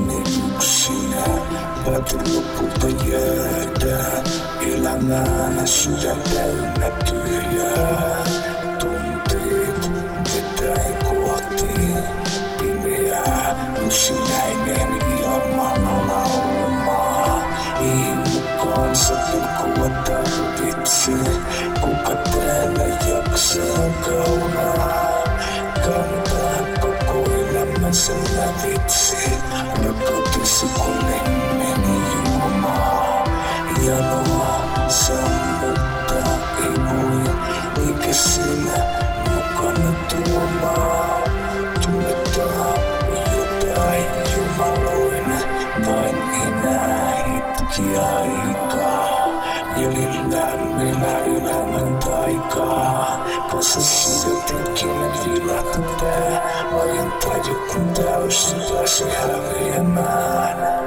itseni yksinä. Päätin lopulta jäädä elämään sydän täynnä tyhjää. Tunteet vetäen kohti pimeää, yksinäinen ilman laumaa. Ei mukaansa pilkua tarvitse, kuka täällä jaksaa kaunaa. Kantaa koko elämänsä lävitse, rakkautesi kun meni juomaa. Janoa sammuttaa ei voi, eikä sinä mukana tuomaa. Tunnetaan jotain jumaloina, vain enää hetki aikaa. Jäljellä meillä elämän taikaa, kanssa sijoitinkin vilahtaa. Vaientaa joku täysin pääsi häviämään.